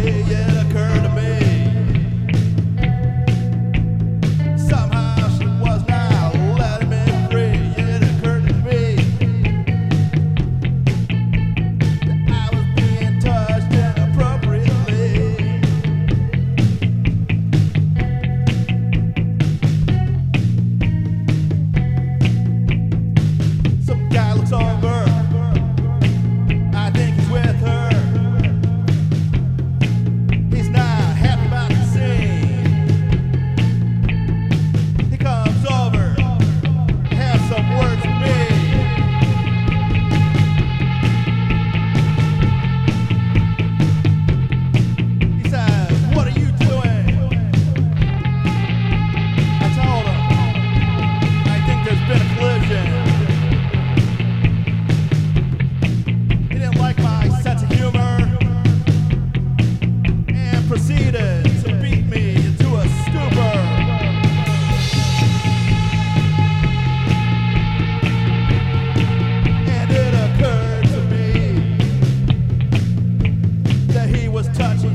it occurred to me. Somehow she was now letting me free. It occurred to me that I was being touched inappropriately. Some guy looks over. I think he's with her. He's not happy about the scene. He comes over to have some words with me. He says, "What are you doing?" I told him, "I think there's been a collision." He didn't like my sense of humor and proceeded to beat me into a stupor. And it occurred to me that he was touching